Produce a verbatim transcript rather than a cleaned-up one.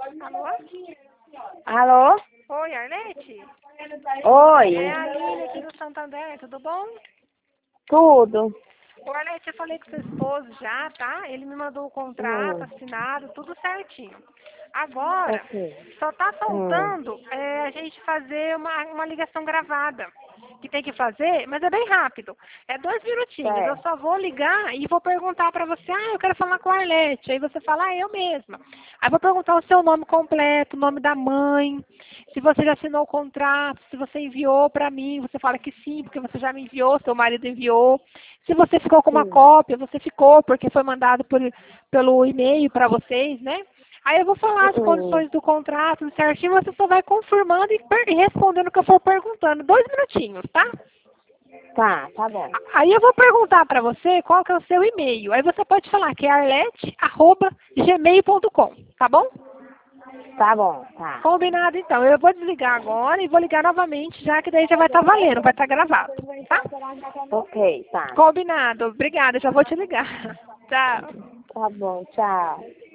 Alô? Alô? Oi, Arlete? Oi. É a Aline aqui do Santander, tudo bom? Tudo. Ô, Arlete, eu falei com seu esposo já, tá? Ele me mandou o contrato Hum. assinado, tudo certinho. Agora, Ok. só tá Hum. faltando é, a gente fazer uma, uma ligação gravada. Que tem que fazer, mas é bem rápido. É dois minutinhos. Eu Certo. só vou ligar e vou perguntar pra você, ah, eu quero falar com a Arlete. Aí você fala, ah, eu mesma. Aí eu vou perguntar o seu nome completo, o nome da mãe, se você já assinou o contrato, se você enviou pra mim, você fala que sim, porque você já me enviou, seu marido enviou. Se você ficou com uma Sim. cópia, você ficou, porque foi mandado por, pelo e-mail pra vocês, né? Aí eu vou falar as Hum. condições do contrato certinho, você só vai confirmando e, per- e respondendo o que eu for perguntando. Dois minutinhos, tá? Tá, tá bom. A- Aí eu vou perguntar pra você qual que é o seu e-mail. Aí você pode falar que é arlete arroba gmail ponto com, tá bom? Tá bom, tá. Combinado então. Eu vou desligar agora e vou ligar novamente, já que daí já vai estar valendo, vai estar gravado, tá? Ok, tá. Combinado. Obrigada, já vou te ligar. Tchau. Tá bom, tchau.